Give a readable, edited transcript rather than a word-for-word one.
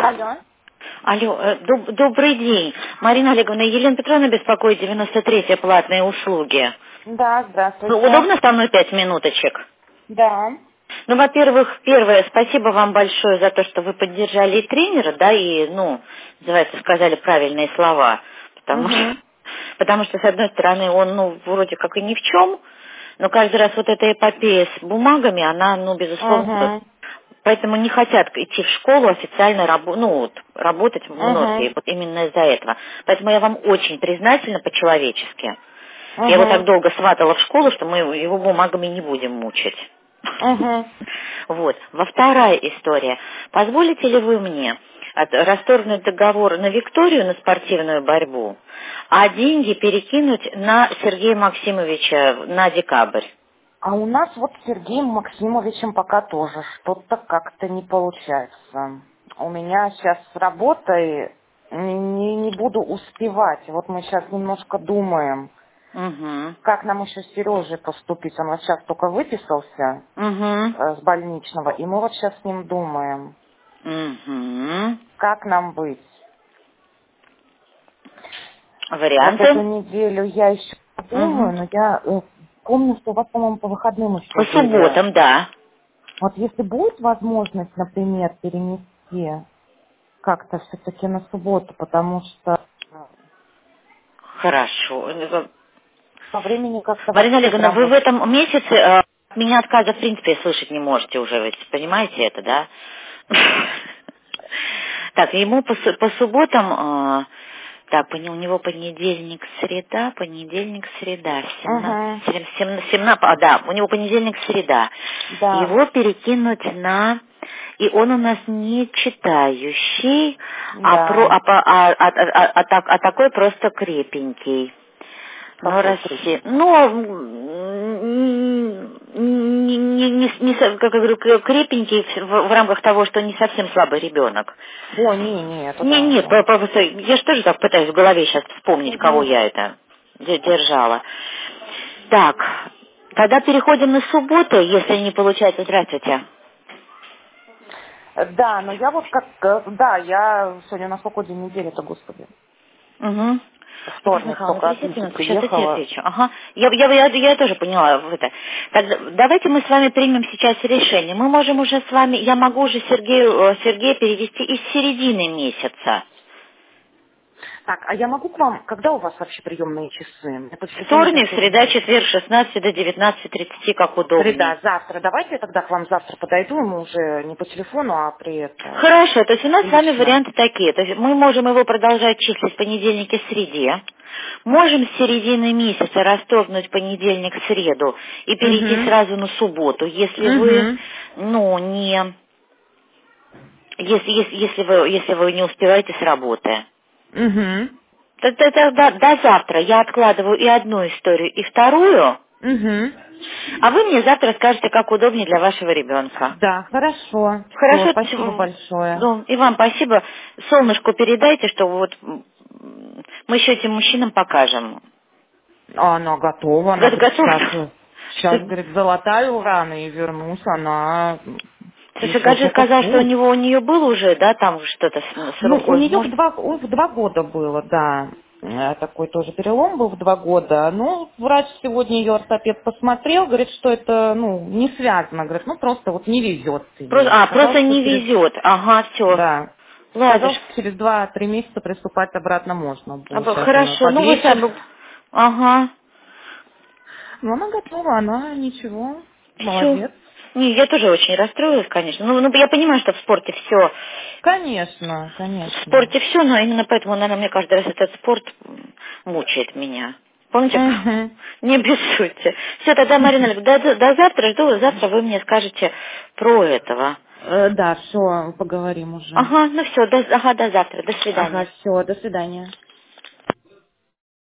Алло. Алло, добрый день. Марина Олеговна, Елена Петровна беспокоит, 93-я платные услуги. Да, здравствуйте. Удобно со мной 5 минуточек? Да. Ну, во-первых, первое, спасибо вам большое за то, что вы поддержали и тренера, да, и, называется, сказали правильные слова. Потому что, с одной стороны, он, вроде как и ни в чем, но каждый раз вот эта эпопея с бумагами, она, безусловно, поэтому не хотят идти в школу официально, работать многие, вот именно из-за этого. Поэтому я вам очень признательна по-человечески. Я его так долго сватала в школу, что мы его бумагами не будем мучить. Вот. Вторая история. Позволите ли вы мне расторгнуть договор на Викторию, на спортивную борьбу, а деньги перекинуть на Сергея Максимовича на декабрь? А у нас вот с Сергеем Максимовичем пока тоже что-то как-то не получается. У меня сейчас с работой не буду успевать. Вот мы сейчас немножко думаем, как нам еще с Сережей поступить. Он вот сейчас только выписался с больничного, и мы вот сейчас с ним думаем, как нам быть. Варианты? Вот эту неделю я еще думаю, но я помню, что у вас, по-моему, по выходным еще По были. субботам, да. Вот если будет возможность, например, перенести как-то все-таки на субботу, потому что Хорошо. по времени как-то Марина вообще Олеговна, прям вы вот... в этом месяце от меня отказа в принципе слышать не можете уже, вы понимаете это, да? Так, ему по субботам, так, у него понедельник, среда, да, у него понедельник, среда. Да. Его перекинуть на... И он у нас не читающий, Да. а такой просто крепенький. Какой Как я говорю, крепенький в рамках того, что не совсем слабый ребенок. О, не, это да. Нет, я же тоже так пытаюсь в голове сейчас вспомнить, кого я это держала. Так, тогда переходим на субботу, если не получается. Здравствуйте. Да, но я вот я сегодня на сколько день недели-то, господи. Вторник, Михайловна, только от 30 Миши минут, сейчас я тебе приехала. отвечу. Ага, я тоже поняла это. Так, давайте мы с вами примем сейчас решение. Мы можем уже с вами, я могу уже Сергея перевести из середины месяца. Так, а я могу к вам, когда у вас вообще приемные часы? Я тут почему-то Вторник, всё среда, время- четверг, 16 до 19:30, как удобнее. Среда, завтра. Давайте я тогда к вам завтра подойду, ему уже не по телефону, а при это Хорошо, то есть у нас с вами лично. варианты такие. То есть мы можем его продолжать числить в понедельнике, среде. Можем с середины месяца расторгнуть понедельник, среду и перейти сразу на субботу, если вы, если вы не успеваете с работы. Тогда до завтра я откладываю и одну историю, и вторую, а вы мне завтра скажете, как удобнее для вашего ребенка. Да, хорошо. Все, Хорошо, спасибо большое. и вам спасибо. Солнышку передайте, что вот мы еще этим мужчинам покажем. А она готова, она говорит, Готов? сейчас, говорит, золотаю рано и вернусь, она Слушай, еще Гаджи только в сказал, что путь. у нее было уже, да, там что-то с Ну, у рукой. нее Может, в 2 года было, да. Такой тоже перелом был в 2 года. Ну, врач сегодня ее ортопед посмотрел, говорит, что это, не связано. Говорит, просто вот не везет ей. Сказал, просто что не везет. Ага, все. да. Сказал, Ладно. что через 2-3 месяца приступать обратно можно будет. Сейчас он ее Хорошо, вы подлечит. сами... Ага. Но она готова, она ничего, Все. молодец. Не, я тоже очень расстроилась, конечно. Я понимаю, что в спорте все. Конечно, В конечно. спорте все, но именно поэтому, наверное, мне каждый раз этот спорт мучает меня. Помните? Не обессудьте. Все, тогда, Марина Олеговна, до завтра жду. Завтра вы мне скажете про этого. Да, все, поговорим уже. Ага, все, до завтра. До свидания. Ага, все, до свидания.